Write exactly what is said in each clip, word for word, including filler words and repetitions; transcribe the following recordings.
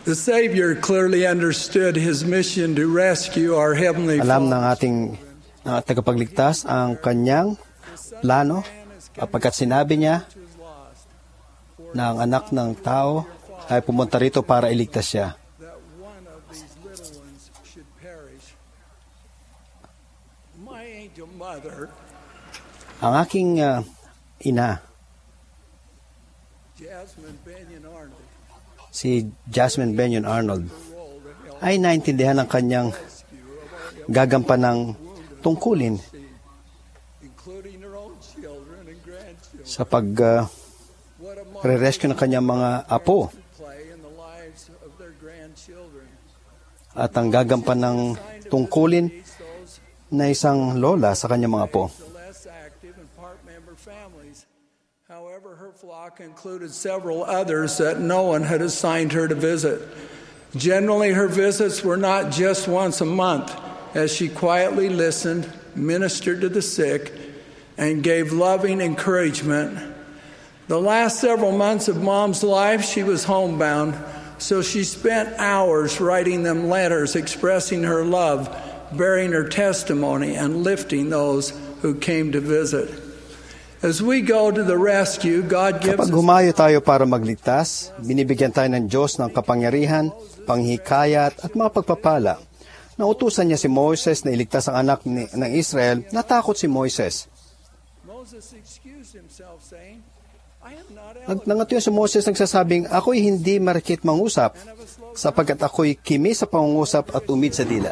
The Savior clearly understood His mission to rescue our Heavenly Alam ng Father. ating uh, tagapagligtas ang kanyang plano kapagkat sinabi niya na ang anak ng tao ay pumunta rito para iligtas siya. That one of these little ones should perish. My angel mother, Ang aking uh, ina, Jasmine Benyon Arnold, si Jasmine Benyon Arnold, role to help ay naintindihan ng kanyang rescue of our gagampanang tungkulin including her own children and grandchildren. sa pag-re-rescue What a ng kanyang mga apo to play in the lives of their grandchildren. at ang gagampanang tungkulin Those na isang lola sa kanyang mga apo. the less active and part member families. However, her flock included several others that no one had assigned her to visit. Generally, her visits were not just once a month, as she quietly listened, ministered to the sick, and gave loving encouragement. The last several months of Mom's life, she was homebound, so she spent hours writing them letters expressing her love, bearing her testimony, and lifting those who came to visit. As we go to the rescue, God gives Kapag us humayo tayo para magligtas, binibigyan tayo ng Diyos ng kapangyarihan, panghikayat at mga pagpapala. Nautusan niya si Moises na iligtas ang anak ni, ng Israel. Natakot si Moises. Moses excused himself, saying, I am not Nag- eloquent Nangatuyo si Moses nagsasabing, ako'y hindi marikit mangusap and of a slow sapagkat ako'y kimi sa pangungusap at umid sa dila.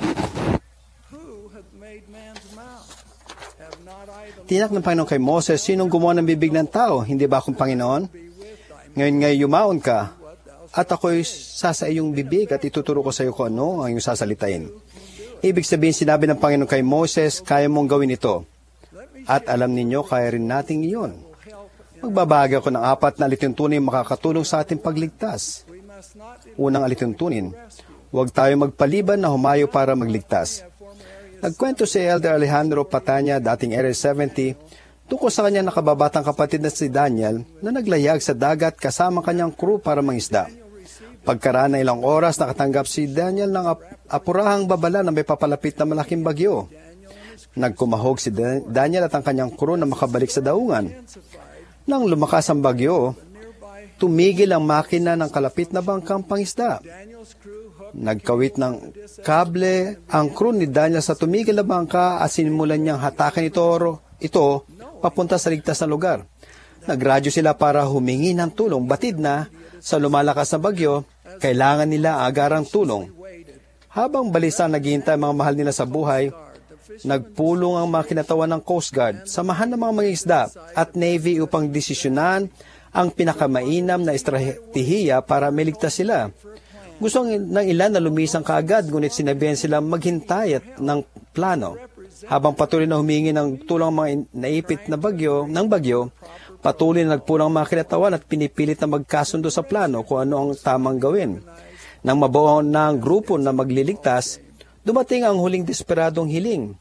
who hath made man's mouth? Have not I the Tinak ng Panginoon kay Moses, sinong gumawa ng bibig ng tao? Hindi ba akong Panginoon? be with thy Ngayon ngay yumaon ka what thou at ako'y sasa iyong bibig at ituturo ko sa iyo kung ano ang iyong sasalitain. Ibig sabihin, sinabi ng Panginoon kay Moses, kaya mong gawin ito. let me At alam ninyo, kaya rin nating iyon. help. Magbabahagi ako ng apat na alituntunin makakatulong sa ating pagligtas. We must not Unang alituntunin, huwag tayo magpaliban na humayo para magligtas. have former areas Nagkwento si Elder Alejandro Patanya, dating Area seventy, tungkol sa kanyang nakababatang kapatid na si Daniel na naglayag sa dagat kasama kanyang crew para mangisda. Pagkaraan ng ilang oras, nakatanggap si Daniel ng ap- apurahang babala na may papalapit na malaking bagyo. Nagkumahog si Dan- Daniel at ang kanyang crew na makabalik sa daungan. Nang lumakas ang bagyo, nearby. tumigil ang makina ng kalapit na bangkang pangisda. Daniel's crew hooked Nagkawit ng kable ang crew ni Daniel sa tumigil na bangka at sinimulan niyang hatakan ito, ito papunta sa ligtas na lugar. Nagradyo sila para humingi ng tulong. Batid na sa lumalakas na bagyo, kailangan nila agarang tulong. waited. Habang balisa naghihintay ang mga mahal nila sa buhay, nagpulong ang mga kinatawan ng Coast Guard, samahan ng mga mangingisda at Navy upang desisyonan ang pinakamainam na estratehiya para maligtas sila. Gusto ng ilan na lumisang kaagad, ngunit sinabihan sila maghintay at ng plano. Habang patuloy na humingi ng tulong ang mga naipit na bagyo, ng bagyo, patuloy na nagpulang ang mga kinatawan at pinipilit na magkasundo sa plano kung ano ang tamang gawin. Nang mabuo na ang grupo na magliligtas, dumating ang huling desperadong hiling.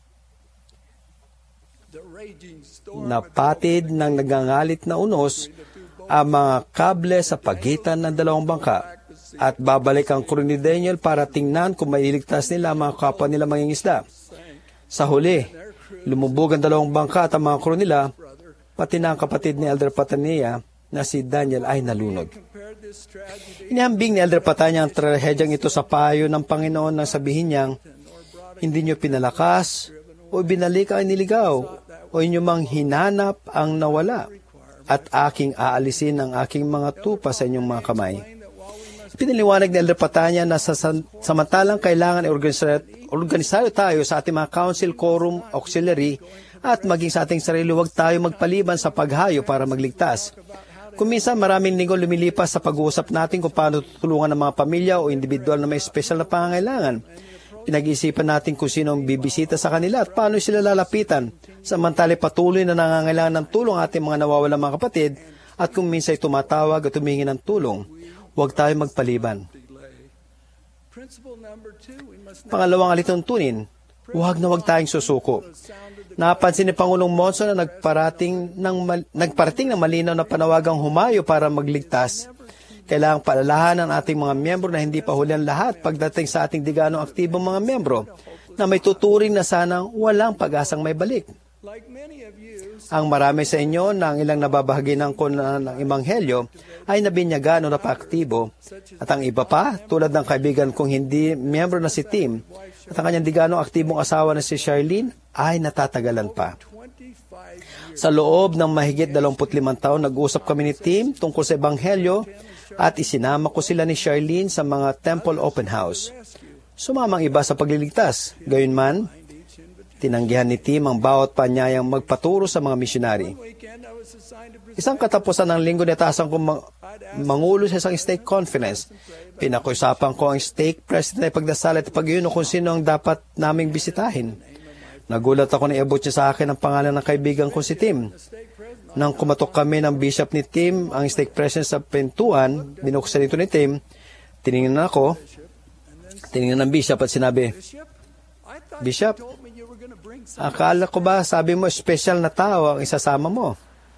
The raging storm Napatid ng nagangalit na unos ang mga kable sa pagitan ng dalawang bangka at babalik ang crew ni Daniel para tingnan kung mailigtas nila ang mga kapwa nila mangingisda. Sa huli, lumubog ang dalawang bangka at ang mga crew nila, pati na ang kapatid ni Elder Patania na si Daniel ay nalunod. compared this tragedy Inihambing ni Elder Patania ang trahedyang ito sa payo ng Panginoon nang sabihin niyang, hindi niyo pinalakas o binalik ang niligaw o inyo mang hinanap ang nawala at aking aalisin ang aking mga tupa sa inyong mga kamay. Pinaliwanag ni Elder Patanya na sa samantalang kailangan organisaryo tayo sa ating mga council, quorum, auxiliary at maging sa ating sarili, huwag tayo magpaliban sa paghayo para magligtas. Kung minsan maraming linggo lumilipas sa pag-uusap natin kung paano tutulungan ng mga pamilya o individual na may special na pangangailangan. Pinag-iisipan natin kung sino ang bibisita sa kanila at paano sila lalapitan. Samantala patuloy na nangangailangan ng tulong ating mga nawawalang mga kapatid at kung minsan tumatawag at humingi ng tulong, huwag tayo magpaliban. Principle number two, we must not Pangalawang alituntunin, huwag na huwag tayong susuko. Napansin ni Pangulong Monson na nagparating ng, mal- nagparating ng malinaw na panawagang humayo para magligtas. Kailangang paalalahanan ang ating mga miyembro na hindi pa huli ang lahat pagdating sa ating diganong aktibong mga miyembro na may tuturing na sanang walang pag-asang may balik. Ang marami sa inyo na ang ilang nababahagi ng kuna ng Ebanghelyo ay nabinyagan o napaaktibo at ang iba pa, tulad ng kaibigan kong hindi miyembro na si Tim at ang kanyang diganong aktibong asawa na si Charlene ay natatagalan pa. Sa loob ng mahigit dalawampu't limang taon, nag-usap kami ni Tim tungkol sa Ebanghelyo at isinama ko sila ni Charlene sa mga Temple Open House. Sumamang iba sa pagliligtas. Gayunman, tinanggihan ni Tim ang bawat panyayang magpaturo sa mga misyonari. Isang katapusan ng linggo, natasan kong mang- mangulo sa isang stake conference. Pinakiusapan ko ang stake president ay pagdasal at pag-iuno kung sino ang dapat naming bisitahin. Nagulat ako na iabot niya sa akin ang pangalan ng kaibigan ko si Tim. Nang kumatok kami ng bishop ni Tim, ang stake president sa pintuan, binuksan ito ni Tim, tiningnan ako, tiningnan ng bishop at sinabi, "Bishop, akala ko ba sabi mo special na tao ang isasama mo?"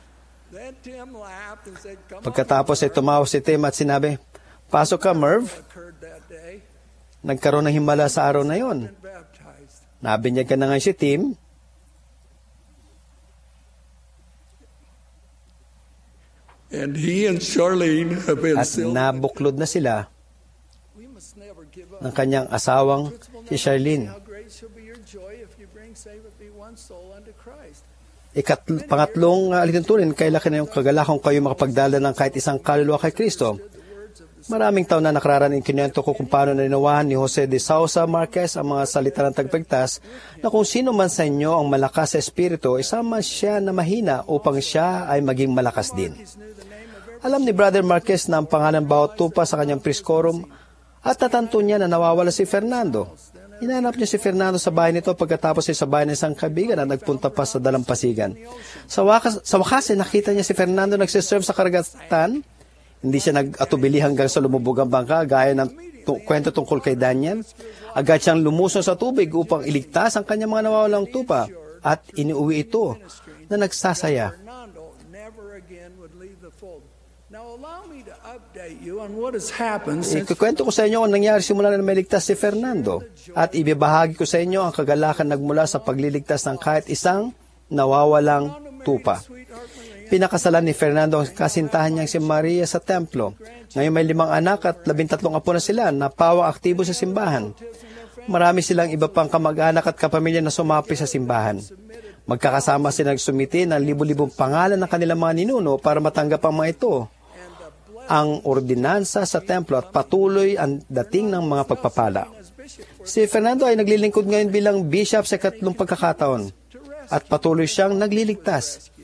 Pagkatapos ay tumawa si Tim at sinabi, "Pasok ka, Merv." Nagkaroon ng himala sa araw na yon. Nabinyagan na nga si Tim. And he and Charlene have been At nabuklod na sila ng kanyang asawang si Charlene. Ikat, pangatlong uh, alituntunin, kailangan na yung kagalakang kayo makapagdala ng kahit isang kaluluwa kay Kristo. Maraming taon na nakararaan ikinento ko kung paano nalinawahan ni Jose de Sousa Marquez ang mga salita ng tagpagtas na kung sino man sa inyo ang malakas sa espiritu, isama siya na mahina upang siya ay maging malakas din. Alam ni Brother Marquez na ang pangalan bawat tupa sa kanyang priskorum at natanto niya na nawawala si Fernando. Hinanap niya si Fernando sa bahay nito pagkatapos ay sa bahay ng isang kaibigan na nagpunta pa sa dalampasigan. Sa wakas, sa wakas ay nakita niya si Fernando nagsiserve sa karagatan. Hindi siya nag-atubili hanggang sa lumubog ang bangka gaya ng tu- kwento tungkol kay Daniel. Agad siyang lumuson sa tubig upang iligtas ang kanyang mga nawawalang tupa at iniuwi ito na nagsasaya. Ikukwento ko sa inyo ang nangyari simula na mailigtas si Fernando at ibibahagi ko sa inyo ang kagalakan nagmula sa pagliligtas ng kahit isang nawawalang tupa. Pinakasalan ni Fernando ang kasintahan niyang si Maria sa templo. Ngayon may limang anak at labintatlong apo na sila na pawang aktibo sa simbahan. Marami silang iba pang kamag-anak at kapamilya na sumapi sa simbahan. Magkakasama sila nagsumiti ng libu-libong pangalan ng kanilang mga ninuno para matanggap ang mga ito. Ang ordinansa sa templo at patuloy ang dating ng mga pagpapala. Si Fernando ay naglilingkod ngayon bilang bishop sa ikatlong pagkakataon at patuloy siyang nagliligtas.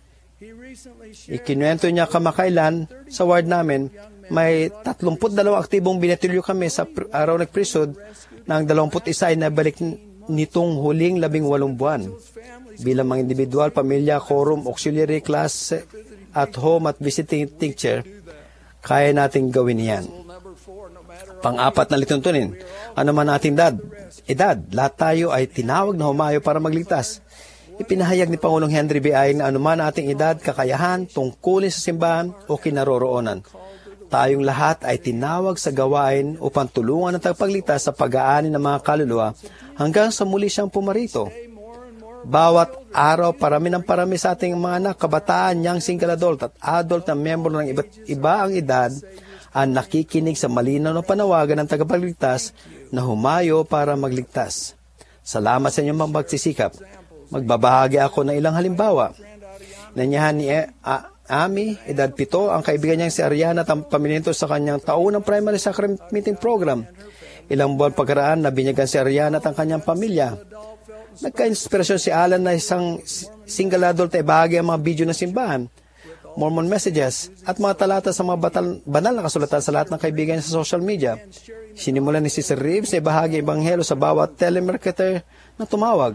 Ikinuwento niya kamakailan sa ward namin, may tatlumput dalawang aktibong binatilyo kami sa pr- araw nagprisod na ang dalawamput isa ay nabalik nitong huling labing walong buwan. Bilang mga individual, pamilya, quorum, auxiliary class at home at visiting teacher, kaya nating gawin yan. Pang-apat na lituntunin, ano man ating edad, edad, lahat tayo ay tinawag na humayo para magligtas. Ipinahayag ni Pangulong Henry B. Aying na anuman ating edad, kakayahan, tungkulin sa simbahan o kinaroroonan. Tayong lahat ay tinawag sa gawain upang tulungan ang tagapagligtas sa pag-aani ng mga kaluluwa hanggang sa muli siyang pumarito. Bawat araw, parami ng parami sa ating mga anak, kabataan, young single adult at adult na miyembro ng iba't iba ang edad ang nakikinig sa malinaw na panawagan ng tagapagligtas na humayo para magligtas. Salamat sa inyong mga magsisikap. Magbabahagi ako ng ilang halimbawa. Nanyahan ni e- A- Ami, edad pito, ang kaibigan niyang si Ariana at ang pamininto sa kanyang taunang primary sacrament meeting program. Ilang buwan pagkaraan, nabinyagan si Ariana at ang kanyang pamilya. Nagka-inspirasyon si Alan na isang single adult ay bahagi ang mga video ng simbahan, Mormon messages, at mga talata sa mga batal, banal na kasulatan sa lahat ng kaibigan niya sa social media. Sinimulan ni Sister Reeves na ibahagi ang Ebanghelyo sa bawat telemarketer na tumawag.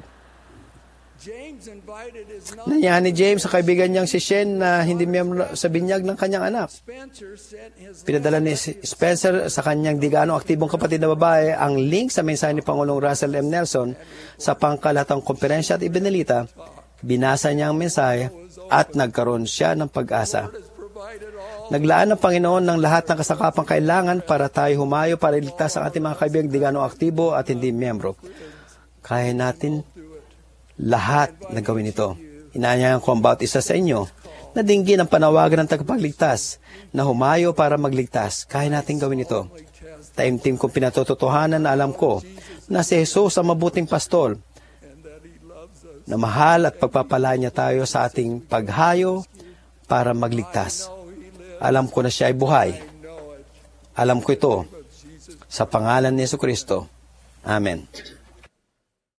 Nanyahan ni James sa kaibigan niyang si Shen na hindi miyembro sa binyag ng kanyang anak. Pinadala ni Spencer sa kanyang digano aktibong kapatid na babae ang link sa mensahe ni Pangulong Russell M. Nelson sa pangkalatang komperensya at ibinalita. Binasa niya ang mensahe at nagkaroon siya ng pag-asa. Naglaan ng Panginoon ng lahat ng kasakapang kailangan para tayo humayo para iligtas ang ating mga kaibigan di gaano aktibo at hindi miyembro. Kaya natin lahat na gawin ito. Inaanyayahan ko ang bawat isa sa inyo na dinggin ang panawagan ng tagapagligtas na humayo para magligtas. Kaya natin gawin ito. Taimtim kong pinatototohanan na alam ko na si Jesus ang mabuting pastol na mahal at pagpapalaan niya tayo sa ating paghayo para magligtas. Alam ko na siya ay buhay. Alam ko ito sa pangalan ni Jesucristo. Amen.